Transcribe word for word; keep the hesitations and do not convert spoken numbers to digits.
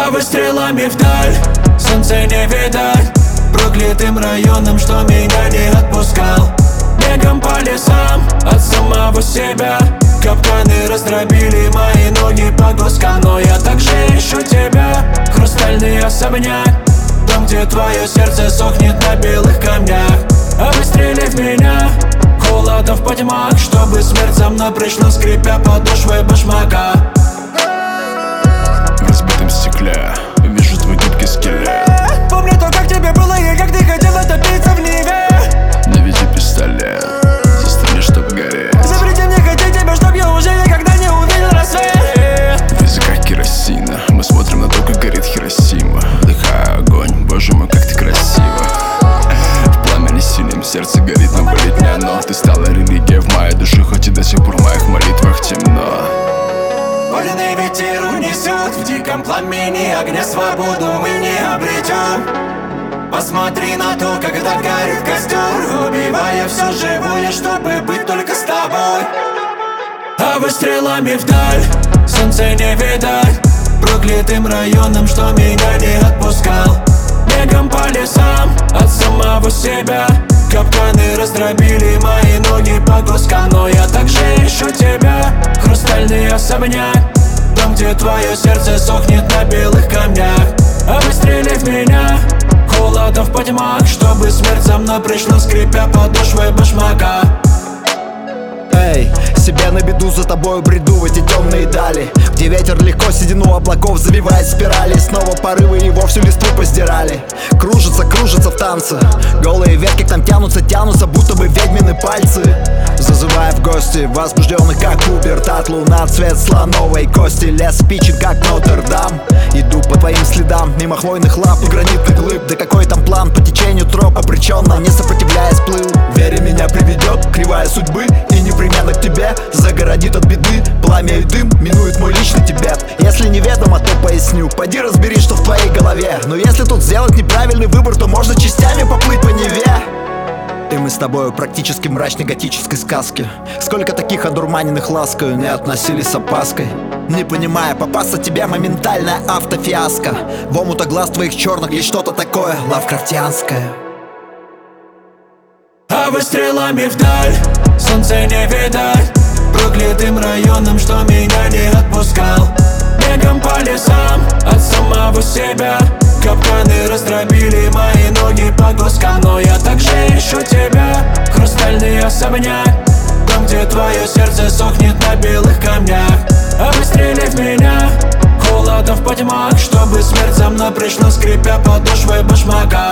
А выстрелами вдаль солнце не видать, проклятым районом, что меня не отпускал. Бегом по лесам от самого себя, капканы раздробили мои ноги по кускам. Но я также ищу тебя, хрустальный особняк, там, где твое сердце сохнет на белых камнях. А выстрели в меня, холода в потьмах, чтобы смерть за мной пришла, скрипя подошвой башмака. В разбитом стекле вижу твой гибкий скелет. Помню то, как тебе было и как ты хотела топиться в Неве. Наведи пистолет, застрели, чтоб гореть. Запрети мне хотеть тебя, чтоб я уже никогда не увидел рассвет. В языках керосина мы смотрим на то, как горит Хиросима. Вдыхаю огонь, боже мой, как ты красива. В пламени синем сердце горит, но болит не оно. Ты стала религией в моей душе, хоть и до сих пор в моих молитвах темно. Вольный ветер унесет в диком пламени огня свободу мы не обретем. Посмотри на то, когда горит костер, убивая все живое, чтобы быть только с тобой. А выстрелами вдаль солнце не видать, проклятым районом, что меня не отпускал. Бегом по лесам от самого себя, капканы раздробили мои ноги по кускам. Но я также ищу тебя, хрустальный особняк, там, где твое сердце сохнет на белых камнях. А выстрели в меня, холода в потьмах, чтобы смерть за мной пришла, скрипя подошвой башмака. Эй, себя на беду, за тобою бреду в эти темные дали, где ветер легко седину облаков завивает спирали. Снова порывы его всю листву поздирали. Кружится, кружится в танце, голые ветки к нам тянутся, тянутся, будто бы ведьмины пальцы. Зазывая в гости, возбужденный как пубертат. Луна, цвет слоновой кости, лес спичен как Нотр-Дам. Иду по твоим следам, мимо хвойных лап и гранитных глыб. Да какой там план, по течению троп обреченно, не сопротивляясь, плыл. Веря меня приведет кривая судьбы, и непременно к тебе загородит от беды. Пламя и дым минует мой личный Тибет. Если неведомо, то поясню, пойди разбери, что в твоей голове. Но если тут сделать неправильный выбор, то можно частями поплыть по Неве. И мы с тобою практически в мрачной готической сказке. Сколько таких одурманенных ласкою не относились с опаской, не понимая, попасться тебе моментальная автофиаско. В омута глаз твоих черных есть что-то такое лавкрафтианское. А выстрелами вдаль солнце не видать, проклятым районом, что меня не отпускал. Бегом по лесам от самого себя, капканы раздробили мои ноги по кускам. Но я также ищу тебя, хрустальный особняк, там, где твое сердце сохнет на белых камнях. А выстрели в меня, холода в потьмах, чтобы смерть за мной пришла, скрипя подошвой башмака.